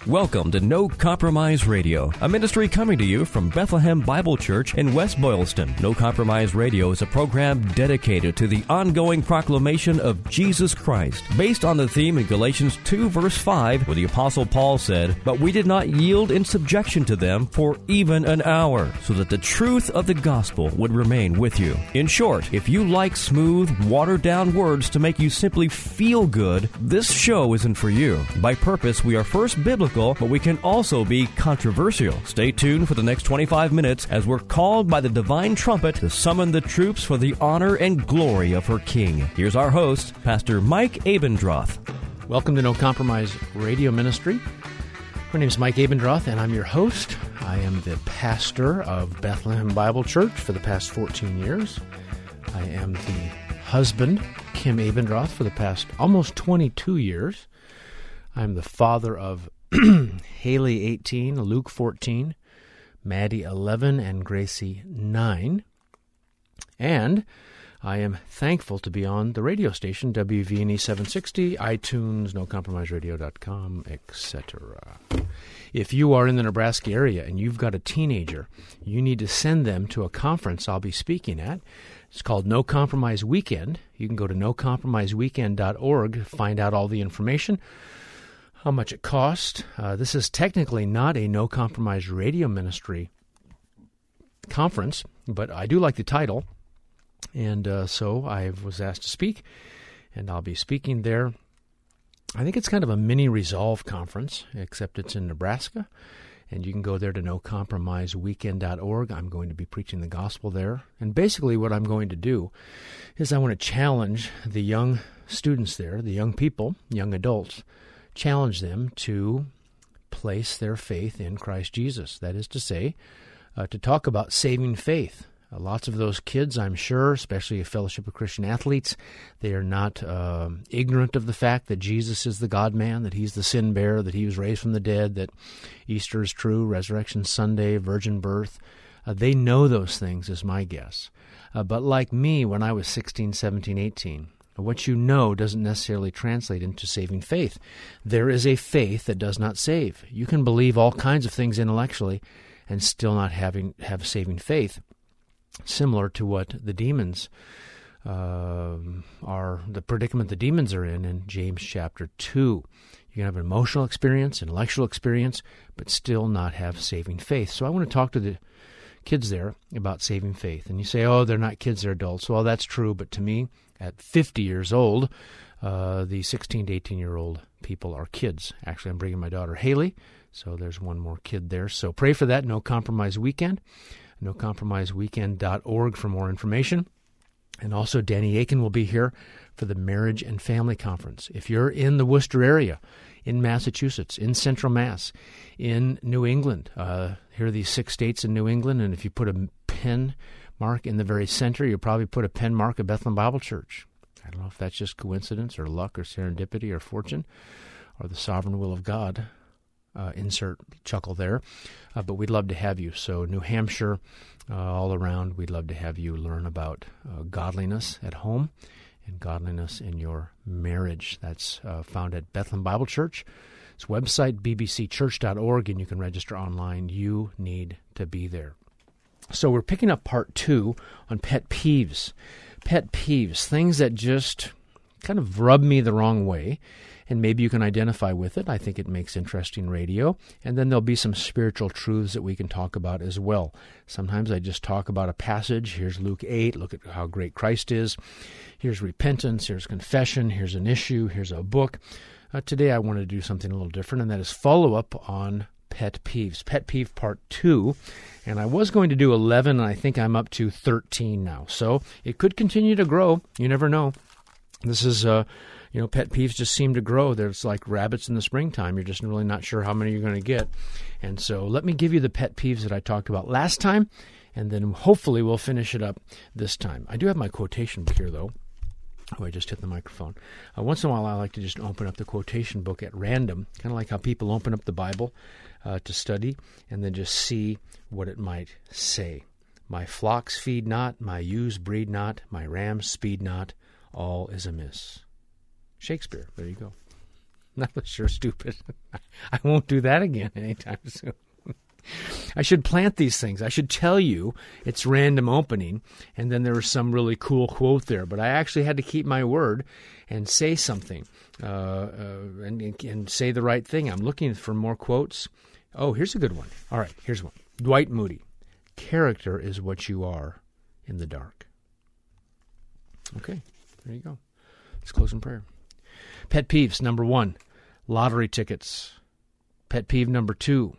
Welcome to No Compromise Radio, a ministry coming to you from Bethlehem Bible Church in West Boylston. No Compromise Radio is a program dedicated to the ongoing proclamation of Jesus Christ, based on the theme in Galatians 2, verse 5, where the Apostle Paul said, "But we did not yield in subjection to them for even an hour, so that the truth of the gospel would remain with you." In short, if you like smooth, watered-down words to make you simply feel good, this show isn't for you. By purpose, we are first biblical, but we can also be controversial. Stay tuned for the next 25 minutes as we're called by the divine trumpet to summon the troops for the honor and glory of her King. Here's our host, Pastor Mike Abendroth. Welcome to No Compromise Radio Ministry. My name is Mike Abendroth, and I'm your host. I am the pastor of Bethlehem Bible Church for the past 14 years. I am the husband, Kim Abendroth, for the past almost 22 years. I'm the father of Haley 18, Luke 14, Maddie 11, and Gracie 9. And I am thankful to be on the radio station, WVNE 760, iTunes, NoCompromiseRadio.com, etc. If you are in the Nebraska area and you've got a teenager, you need to send them to a conference I'll be speaking at. It's called No Compromise Weekend. You can go to NoCompromiseWeekend.org to find out all the information, how much it costs. This is technically not a No Compromise Radio Ministry conference, but I do like the title. And so I was asked to speak, and I'll be speaking there. I think it's kind of a mini Resolve conference, except it's in Nebraska. And you can go there to NoCompromiseWeekend.org. I'm going to be preaching the gospel there. And basically what I'm going to do is I want to challenge the young students there, the young people, young adults, challenge them to place their faith in Christ Jesus. That is to say, to talk about saving faith. Lots of those kids, I'm sure, especially a Fellowship of Christian Athletes, they are not ignorant of the fact that Jesus is the God-man, that he's the sin-bearer, that he was raised from the dead, that Easter is true, Resurrection Sunday, virgin birth. They know those things, is my guess. But like me, when I was 16, 17, 18, what you know doesn't necessarily translate into saving faith. There is a faith that does not save. You can believe all kinds of things intellectually and still not have saving faith. Similar to what the demons are, the predicament the demons are in James chapter 2. You can have an emotional experience, intellectual experience, but still not have saving faith. So I want to talk to the kids there about saving faith. And you say, oh, they're not kids, they're adults. Well, that's true, but to me, at 50 years old, the 16 to 18-year-old people are kids. Actually, I'm bringing my daughter Haley, so there's one more kid there. So pray for that, No Compromise Weekend. NoCompromiseWeekend.org for more information. And also, Danny Aiken will be here for the Marriage and Family Conference. If you're in the Worcester area, in Massachusetts, in Central Mass, in New England, here are these 6 states in New England, and if you put a pen mark in the very center, you'll probably put a pen mark at Bethlehem Bible Church. I don't know if that's just coincidence or luck or serendipity or fortune or the sovereign will of God. Insert chuckle there. But we'd love to have you. So New Hampshire, all around, we'd love to have you learn about godliness at home and godliness in your marriage. That's found at Bethlehem Bible Church. Its website, bbcchurch.org, and you can register online. You need to be there. So we're picking up part 2 on pet peeves. Pet peeves, things that just kind of rub me the wrong way. And maybe you can identify with it. I think it makes interesting radio. And then there'll be some spiritual truths that we can talk about as well. Sometimes I just talk about a passage. Here's Luke 8. Look at how great Christ is. Here's repentance. Here's confession. Here's an issue. Here's a book. Today I want to do something a little different, and that is follow up on pet peeves. Pet peeve part 2. And I was going to do 11, and I think I'm up to 13 now. So it could continue to grow. You never know. This is... pet peeves just seem to grow. There's like rabbits in the springtime. You're just really not sure how many you're going to get. And so let me give you the pet peeves that I talked about last time, and then hopefully we'll finish it up this time. I do have my quotation book here, though. Oh, I just hit the microphone. Once in a while, I like to just open up the quotation book at random, kind of like how people open up the Bible to study, and then just see what it might say. My flocks feed not, my ewes breed not, my rams speed not, all is amiss. Shakespeare, there you go. That was sure stupid. I won't do that again anytime soon. I should plant these things. I should tell you it's random opening, and then there was some really cool quote there. But I actually had to keep my word and say something and say the right thing. I'm looking for more quotes. Oh, here's a good one. All right, here's one. Dwight Moody. Character is what you are in the dark. Okay, there you go. Let's close in prayer. Pet peeves, number 1, lottery tickets. Pet peeve number 2,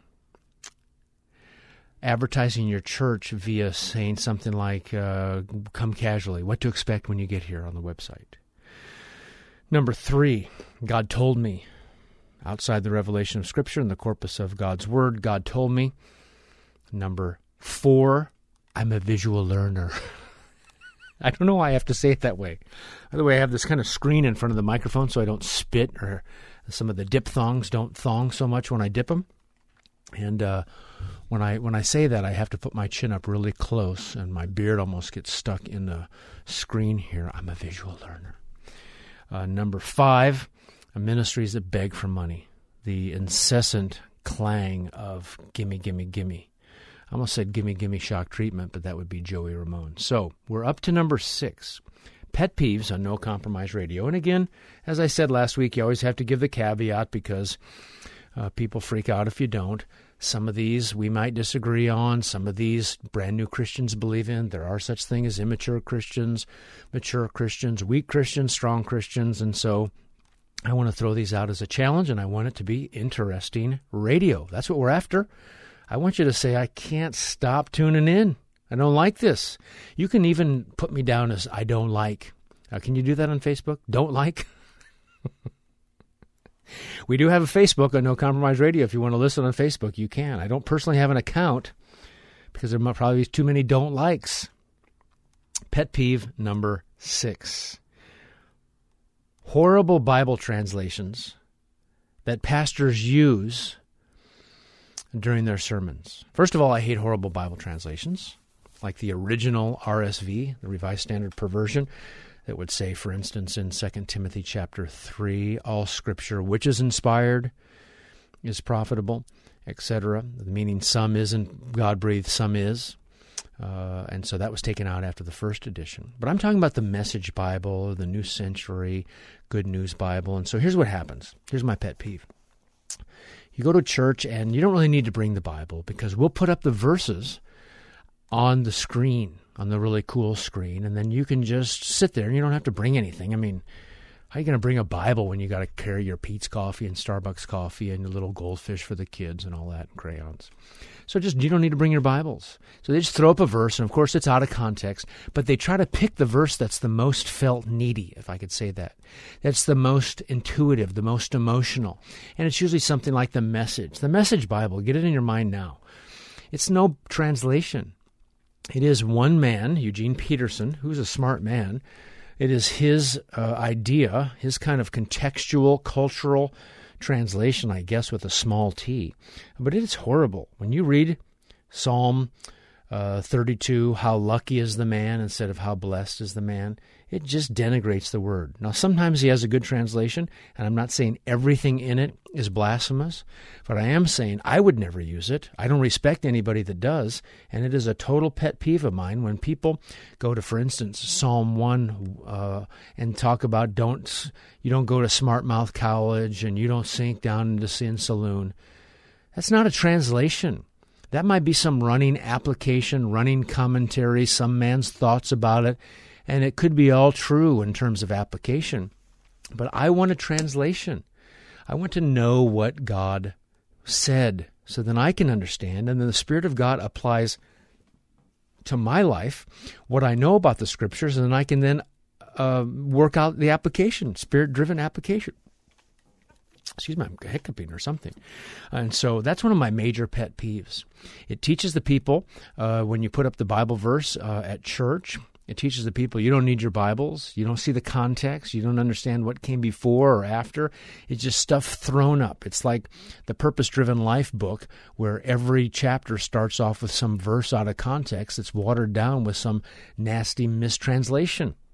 advertising your church via saying something like, come casually, what to expect when you get here on the website. Number 3, God told me. Outside the revelation of Scripture and the corpus of God's Word, God told me. Number 4, I'm a visual learner. I don't know why I have to say it that way. By the way, I have this kind of screen in front of the microphone so I don't spit, or some of the dip thongs don't thong so much when I dip them. And when I say that, I have to put my chin up really close, and my beard almost gets stuck in the screen here. I'm a visual learner. Number 5, ministries that beg for money. The incessant clang of gimme, gimme, gimme. I almost said gimme, gimme shock treatment, but that would be Joey Ramone. So we're up to number 6. Pet peeves on No Compromise Radio. And again, as I said last week, you always have to give the caveat because people freak out if you don't. Some of these we might disagree on. Some of these brand new Christians believe in. There are such things as immature Christians, mature Christians, weak Christians, strong Christians. And so I want to throw these out as a challenge, and I want it to be interesting radio. That's what we're after. I want you to say, I can't stop tuning in. I don't like this. You can even put me down as I don't like. Can you do that on Facebook? Don't like? We do have a Facebook on No Compromise Radio. If you want to listen on Facebook, you can. I don't personally have an account because there might probably be too many don't likes. Pet peeve number 6. Horrible Bible translations that pastors use during their sermons. First of all, I hate horrible Bible translations, like the original RSV, the Revised Standard Perversion, that would say, for instance, in 2 Timothy chapter 3, all Scripture which is inspired is profitable, etc. Meaning some isn't God-breathed, some is. And so that was taken out after the first edition. But I'm talking about the Message Bible, the New Century, Good News Bible. And so here's what happens. Here's my pet peeve. You go to church and you don't really need to bring the Bible because we'll put up the verses on the screen, on the really cool screen, and then you can just sit there and you don't have to bring anything. I mean, how are you going to bring a Bible when you got to carry your Peet's coffee and Starbucks coffee and your little goldfish for the kids and all that and crayons? So you don't need to bring your Bibles. So they just throw up a verse, and of course it's out of context, but they try to pick the verse that's the most felt needy, if I could say that. That's the most intuitive, the most emotional. And it's usually something like the Message. The Message Bible, get it in your mind now. It's no translation. It is one man, Eugene Peterson, who's a smart man. It is his idea, his kind of contextual, cultural translation, I guess, with a small t. But it is horrible. When you read Psalm 32, how lucky is the man instead of how blessed is the man, it just denigrates the word. Now, sometimes he has a good translation, and I'm not saying everything in it is blasphemous, but I am saying I would never use it. I don't respect anybody that does, and it is a total pet peeve of mine when people go to, for instance, Psalm 1 and talk about you don't go to Smart Mouth College and you don't sink down into Sin Saloon. That's not a translation. That might be some running application, running commentary, some man's thoughts about it, and it could be all true in terms of application. But I want a translation. I want to know what God said so then I can understand, and then the Spirit of God applies to my life what I know about the Scriptures, and then I can then work out the application, Spirit-driven application. Excuse me, I'm hiccuping or something. And so that's one of my major pet peeves. It teaches the people, when you put up the Bible verse at church, it teaches the people you don't need your Bibles, you don't see the context, you don't understand what came before or after. It's just stuff thrown up. It's like the Purpose-Driven Life book where every chapter starts off with some verse out of context that's watered down with some nasty mistranslation.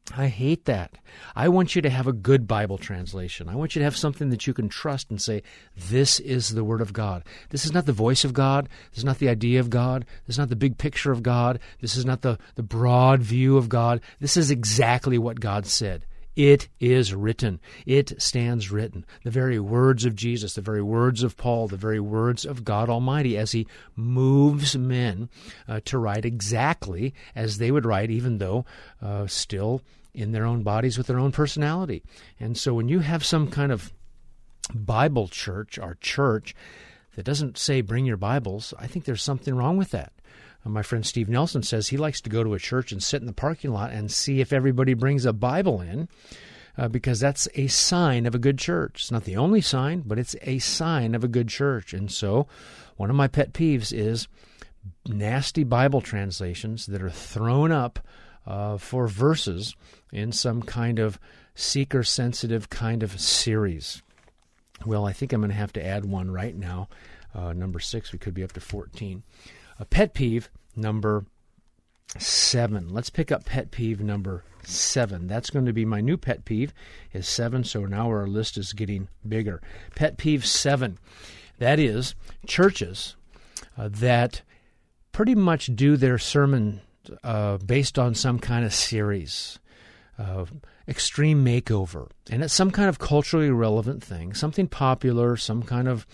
I hate that. I want you to have a good Bible translation. I want you to have something that you can trust and say, this is the Word of God. This is not the voice of God. This is not the idea of God. This is not the big picture of God. This is not the broad view of God. This is exactly what God said. It is written. It stands written. The very words of Jesus, the very words of Paul, the very words of God Almighty as He moves men to write exactly as they would write, even though still in their own bodies with their own personality. And so when you have some kind of Bible church or church that doesn't say bring your Bibles, I think there's something wrong with that. My friend Steve Nelson says he likes to go to a church and sit in the parking lot and see if everybody brings a Bible in, because that's a sign of a good church. It's not the only sign, but it's a sign of a good church. And so one of my pet peeves is nasty Bible translations that are thrown up for verses in some kind of seeker-sensitive kind of series. Well, I think I'm going to have to add one right now. Number 6, we could be up to 14. A pet peeve number 7. Let's pick up pet peeve number 7. That's going to be my new pet peeve is 7, so now our list is getting bigger. Pet peeve 7. That is churches that pretty much do their sermon based on some kind of series, extreme makeover. And it's some kind of culturally relevant thing, something popular, some kind of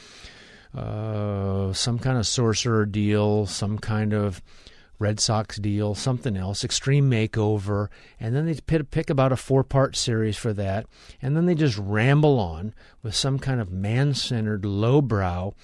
sorcerer deal, some kind of Red Sox deal, something else, extreme makeover, and then they pick about a 4-part series for that, and then they just ramble on with some kind of man-centered, lowbrow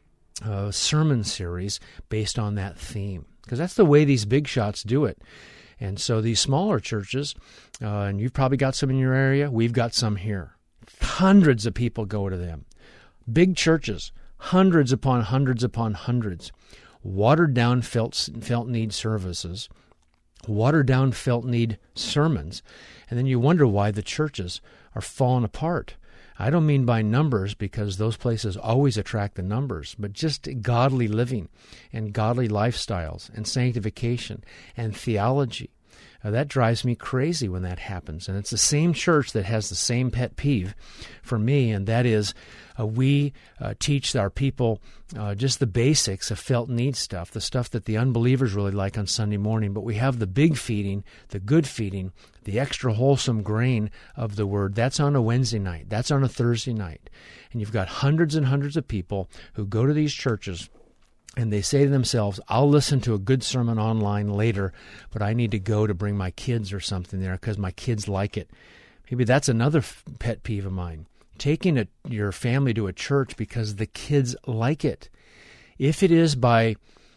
sermon series based on that theme. Because that's the way these big shots do it. And so these smaller churches, and you've probably got some in your area, we've got some here. Hundreds of people go to them. Big churches, hundreds upon hundreds upon hundreds. Watered down felt need services, watered down felt need sermons, and then you wonder why the churches are falling apart. I don't mean by numbers, because those places always attract the numbers, but just godly living and godly lifestyles and sanctification and theology. That drives me crazy when that happens. And it's the same church that has the same pet peeve for me, and that is we teach our people just the basics of felt need stuff, the stuff that the unbelievers really like on Sunday morning, but we have the big feeding, the good feeding, the extra wholesome grain of the Word. That's on a Wednesday night. That's on a Thursday night. And you've got hundreds and hundreds of people who go to these churches and they say to themselves, I'll listen to a good sermon online later, but I need to go to bring my kids or something there because my kids like it. Maybe that's another pet peeve of mine. Taking your family to a church because the kids like it. If it is for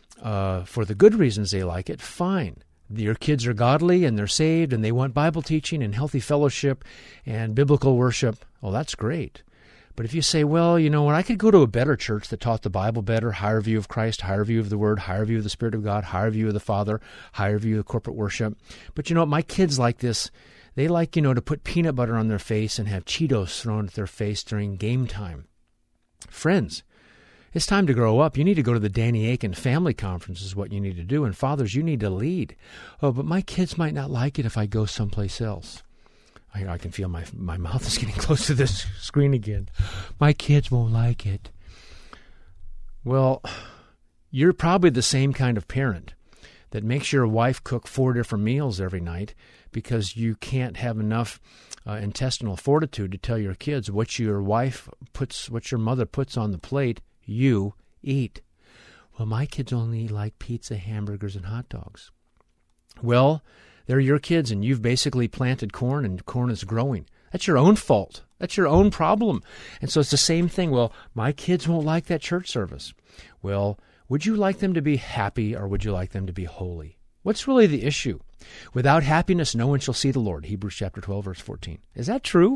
the good reasons they like it, fine. Your kids are godly and they're saved and they want Bible teaching and healthy fellowship and biblical worship. Well, that's great. But if you say, well, you know what, I could go to a better church that taught the Bible better, higher view of Christ, higher view of the Word, higher view of the Spirit of God, higher view of the Father, higher view of corporate worship. But you know what, my kids like this. They like, to put peanut butter on their face and have Cheetos thrown at their face during game time. Friends, it's time to grow up. You need to go to the Danny Aiken Family Conference is what you need to do. And fathers, you need to lead. Oh, but my kids might not like it if I go someplace else. I can feel my mouth is getting close to this screen again. My kids won't like it. Well, you're probably the same kind of parent that makes your wife cook 4 different meals every night because you can't have enough intestinal fortitude to tell your kids what your mother puts on the plate, you eat. Well, my kids only like pizza, hamburgers, and hot dogs. Well, they're your kids, and you've basically planted corn, and corn is growing. That's your own fault. That's your own problem. And so it's the same thing. Well, my kids won't like that church service. Well, would you like them to be happy, or would you like them to be holy? What's really the issue? Without happiness, no one shall see the Lord. Hebrews chapter 12, verse 14. Is that true?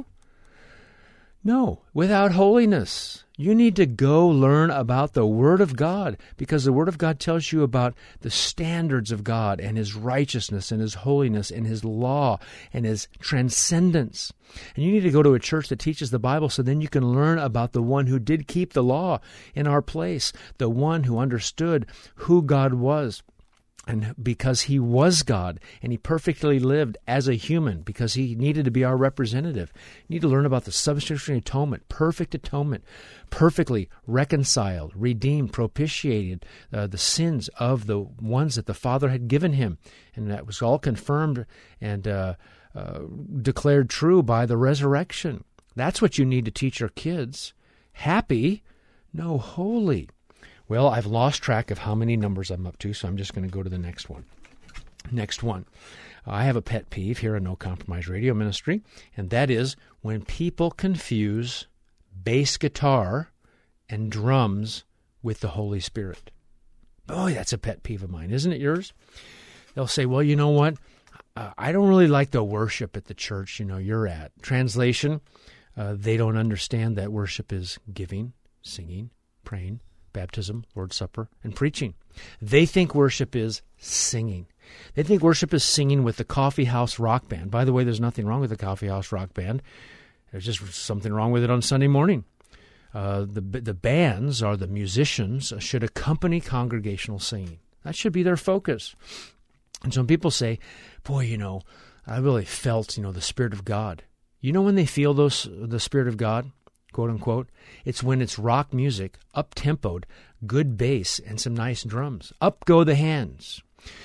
No. Without holiness, you need to go learn about the Word of God, because the Word of God tells you about the standards of God and His righteousness and His holiness and His law and His transcendence. And you need to go to a church that teaches the Bible so then you can learn about the one who did keep the law in our place, the one who understood who God was, And because he was God, and he perfectly lived as a human, because he needed to be our representative. You need to learn about the substitutionary atonement, perfectly reconciled, redeemed, propitiated the sins of the ones that the Father had given him. And that was all confirmed and declared true by the resurrection. That's what you need to teach your kids. Happy? No, holy. Well, I've lost track of how many numbers I'm up to, so I'm just going to go to the next one. Next one. I have a pet peeve here at No Compromise Radio Ministry, and that is when people confuse bass guitar and drums with the Holy Spirit. Boy, that's a pet peeve of mine, isn't it yours? They'll say, well, you know what? I don't really like the worship at the church you're at. Translation, they don't understand that worship is giving, singing, praying, baptism, Lord's Supper, and preaching. They think worship is singing. They think worship is singing with the coffee house rock band. By the way, there's nothing wrong with the coffee house rock band. There's just something wrong with it on Sunday morning. The bands, or the musicians, should accompany congregational singing. That should be their focus. And some people say, boy, I really felt, the Spirit of God. You know when they feel the Spirit of God? Quote unquote, it's when it's rock music, up-tempoed, good bass, and some nice drums. Up go the hands.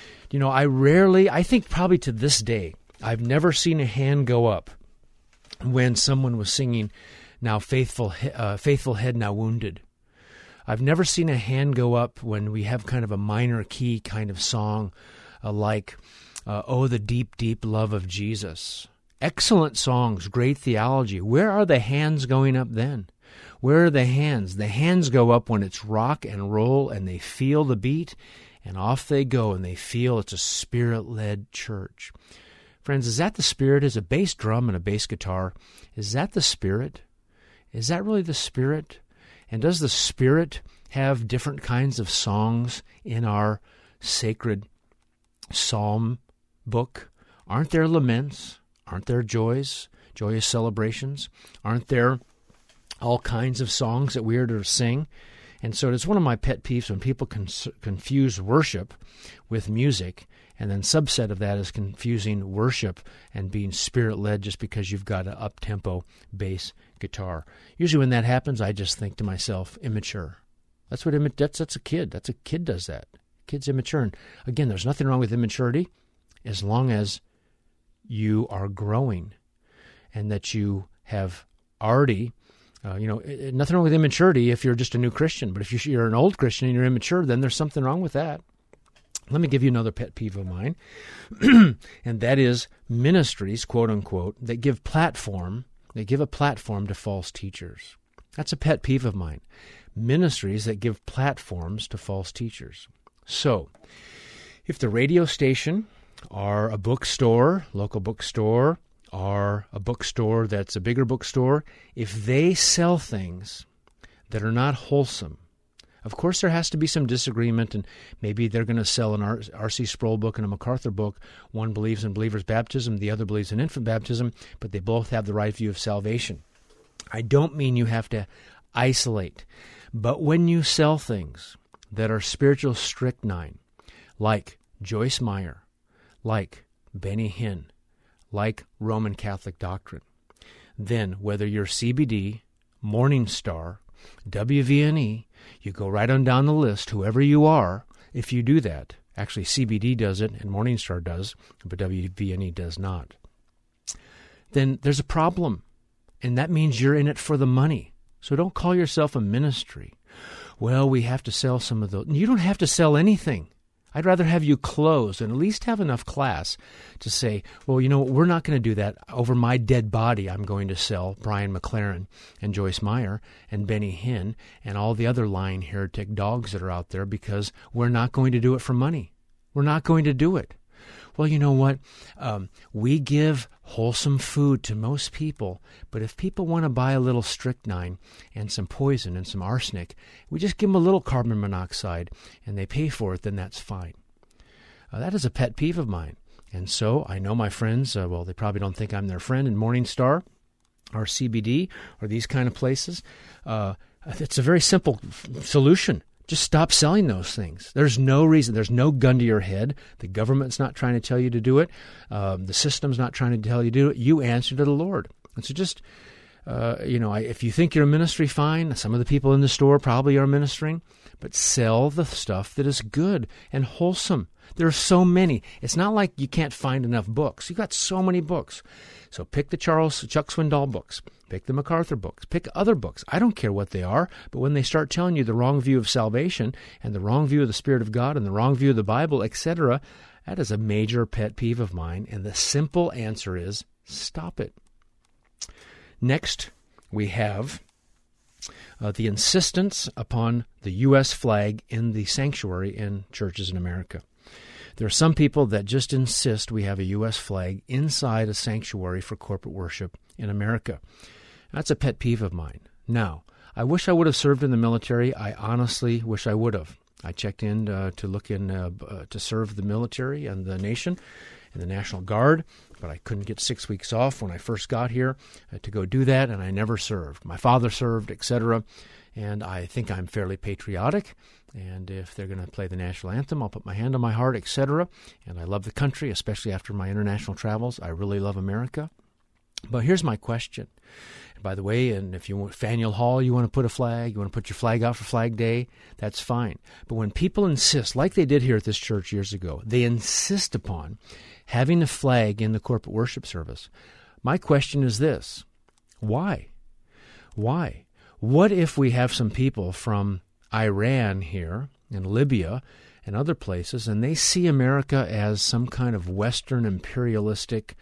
I think probably to this day, I've never seen a hand go up when someone was singing, now faithful head, now wounded. I've never seen a hand go up when we have kind of a minor key kind of song like, Oh, the Deep, Deep Love of Jesus. Excellent songs, great theology. Where are the hands going up then? Where are the hands? The hands go up when it's rock and roll and they feel the beat, and off they go and they feel it's a Spirit-led church. Friends, is that the Spirit? Is a bass drum and a bass guitar, is that the Spirit? Is that really the Spirit? And does the Spirit have different kinds of songs in our sacred psalm book? Aren't there laments? Aren't there joyous celebrations? Aren't there all kinds of songs that we are to sing? And so it's one of my pet peeves when people confuse worship with music, and then subset of that is confusing worship and being Spirit-led just because you've got an up-tempo bass guitar. Usually when that happens, I just think to myself, immature. That's a kid. That's a kid does that. Kid's immature. And again, there's nothing wrong with immaturity as long as you are growing and that you have already, nothing wrong with immaturity if you're just a new Christian. But if you're an old Christian and you're immature, then there's something wrong with that. Let me give you another pet peeve of mine, and that is ministries, quote unquote, that give a platform to false teachers. That's a pet peeve of mine. Ministries that give platforms to false teachers. So, if the radio station or a bookstore, local bookstore, or a bookstore that's a bigger bookstore, if they sell things that are not wholesome, of course there has to be some disagreement, and maybe they're going to sell an R.C. Sproul book and a MacArthur book. One believes in believer's baptism, the other believes in infant baptism, but they both have the right view of salvation. I don't mean you have to isolate, but when you sell things that are spiritual strychnine, like Joyce Meyer, like Benny Hinn, like Roman Catholic doctrine, then whether you're CBD, Morning Star, WVNE, you go right on down the list, whoever you are, if you do that. Actually, CBD does it and Morning Star does, but WVNE does not. Then there's a problem, and that means you're in it for the money. So don't call yourself a ministry. Well, we have to sell some of those. You don't have to sell anything. I'd rather have you close and at least have enough class to say, well, we're not going to do that. Over my dead body, I'm going to sell Brian McLaren and Joyce Meyer and Benny Hinn and all the other lying heretic dogs that are out there, because we're not going to do it for money. We're not going to do it. Well, you know what? We give wholesome food to most people, but if people want to buy a little strychnine and some poison and some arsenic, we just give them a little carbon monoxide and they pay for it, then that's fine. That is a pet peeve of mine. And so I know my friends, they probably don't think I'm their friend in Morning Star or CBD or these kind of places. It's a very simple solution. Just stop selling those things. There's no reason. There's no gun to your head. The government's not trying to tell you to do it. The system's not trying to tell you to do it. You answer to the Lord. And so just, if you think you're a ministry, fine. Some of the people in the store probably are ministering. But sell the stuff that is good and wholesome. There are so many. It's not like you can't find enough books. You've got so many books. So pick the Chuck Swindoll books. Pick the MacArthur books. Pick other books. I don't care what they are, but when they start telling you the wrong view of salvation and the wrong view of the Spirit of God and the wrong view of the Bible, etc., that is a major pet peeve of mine, and the simple answer is stop it. Next, we have the insistence upon the U.S. flag in the sanctuary in churches in America. There are some people that just insist we have a U.S. flag inside a sanctuary for corporate worship in America. That's a pet peeve of mine. Now, I wish I would have served in the military. I honestly wish I would have. I checked in to look in to serve the military and the nation in the National Guard, but I couldn't get 6 weeks off when I first got here to go do that, and I never served. My father served, etc., and I think I'm fairly patriotic, and if they're going to play the national anthem, I'll put my hand on my heart, etc., and I love the country, especially after my international travels. I really love America. But here's my question. And by the way, and if you want Faneuil Hall, you want to put a flag, you want to put your flag out for Flag Day, that's fine. But when people insist, like they did here at this church years ago, they insist upon having a flag in the corporate worship service. My question is this: why? Why? What if we have some people from Iran here and Libya and other places, and they see America as some kind of Western imperialistic,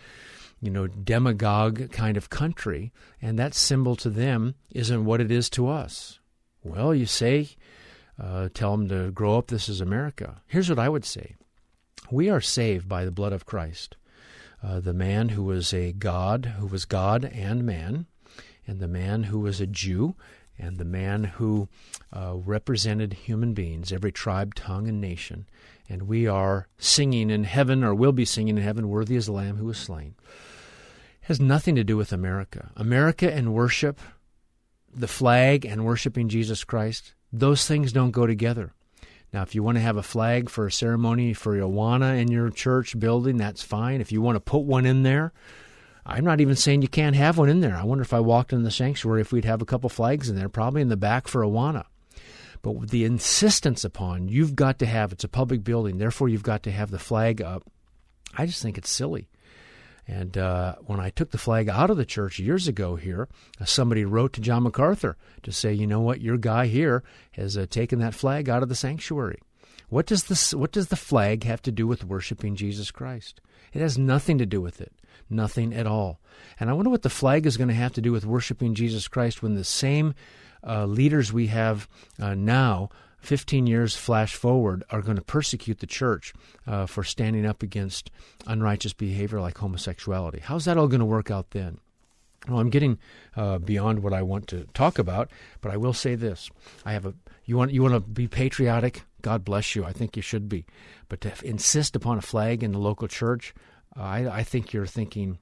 demagogue kind of country, and that symbol to them isn't what it is to us? Well, you say, tell them to grow up, this is America. Here's what I would say. We are saved by the blood of Christ, the man who was God and man, and the man who was a Jew, and the man who represented human beings, every tribe, tongue, and nation. And we are singing in heaven, or will be singing in heaven, worthy is the Lamb who was slain. It has nothing to do with America. America and worship, the flag and worshiping Jesus Christ, those things don't go together. Now, if you want to have a flag for a ceremony for Awana in your church building, that's fine. If you want to put one in there, I'm not even saying you can't have one in there. I wonder if I walked in the sanctuary if we'd have a couple flags in there, probably in the back for Awana. But with the insistence upon, you've got to have, it's a public building, therefore you've got to have the flag up, I just think it's silly. And when I took the flag out of the church years ago here, somebody wrote to John MacArthur to say, you know what, your guy here has taken that flag out of the sanctuary. What does the flag have to do with worshiping Jesus Christ? It has nothing to do with it. Nothing at all. And I wonder what the flag is going to have to do with worshiping Jesus Christ when the same leaders we have now, 15 years flash forward, are going to persecute the church for standing up against unrighteous behavior like homosexuality. How's that all going to work out then? Well, I'm getting beyond what I want to talk about, but I will say this. You want to be patriotic? God bless you. I think you should be. But to insist upon a flag in the local church, I think you're thinking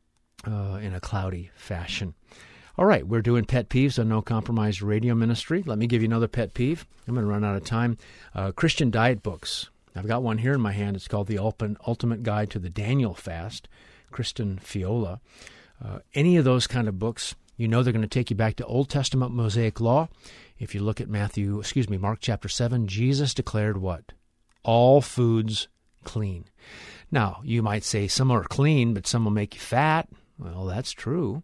in a cloudy fashion. All right, we're doing pet peeves on No Compromise Radio Ministry. Let me give you another pet peeve. I'm going to run out of time. Christian diet books. I've got one here in my hand. It's called The Ultimate Guide to the Daniel Fast, Kristen Fiola. Any of those kind of books, they're going to take you back to Old Testament Mosaic law. If you look at Mark chapter 7, Jesus declared what? All foods clean. Now, you might say some are clean, but some will make you fat. Well, that's true.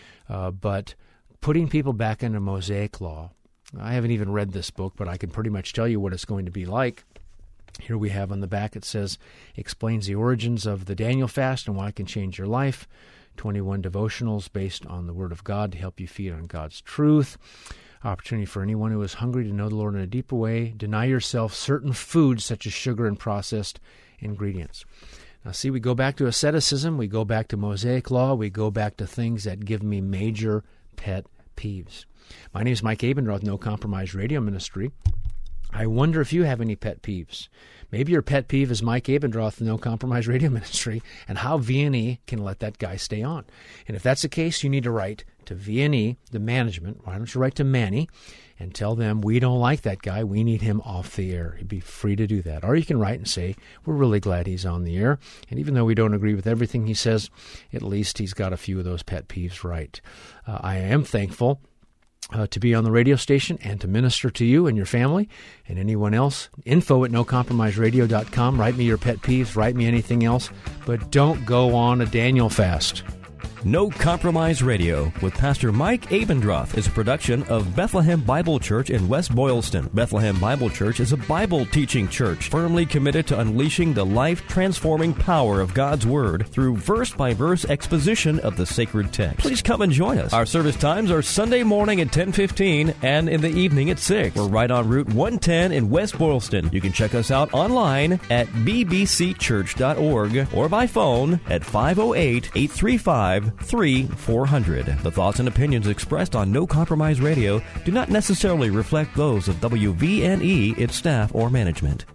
But putting people back into Mosaic law, I haven't even read this book, but I can pretty much tell you what it's going to be like. Here we have on the back, it says, explains the origins of the Daniel fast and why it can change your life. 21 devotionals based on the Word of God to help you feed on God's truth. Opportunity for anyone who is hungry to know the Lord in a deeper way. Deny yourself certain foods such as sugar and processed ingredients. Now, see, we go back to asceticism, we go back to Mosaic law, we go back to things that give me major pet peeves. My name is Mike Abendroth, No Compromise Radio Ministry. I wonder if you have any pet peeves. Maybe your pet peeve is Mike Abendroth, No Compromise Radio Ministry, and how V&E can let that guy stay on. And if that's the case, you need to write to VNE, the management. Why don't you write to Manny and tell them we don't like that guy. We need him off the air. You'd be free to do that. Or you can write and say, we're really glad he's on the air. And even though we don't agree with everything he says, at least he's got a few of those pet peeves right. I am thankful to be on the radio station and to minister to you and your family and anyone else. info@nocompromiseradio.com. Write me your pet peeves. Write me anything else. But don't go on a Daniel fast. No Compromise Radio with Pastor Mike Abendroth is a production of Bethlehem Bible Church in West Boylston. Bethlehem Bible Church is a Bible-teaching church firmly committed to unleashing the life-transforming power of God's Word through verse-by-verse exposition of the sacred text. Please come and join us. Our service times are Sunday morning at 10:15 and in the evening at 6. We're right on Route 110 in West Boylston. You can check us out online at bbcchurch.org or by phone at 508-835-3400. The thoughts and opinions expressed on No Compromise Radio do not necessarily reflect those of WVNE, its staff, or management.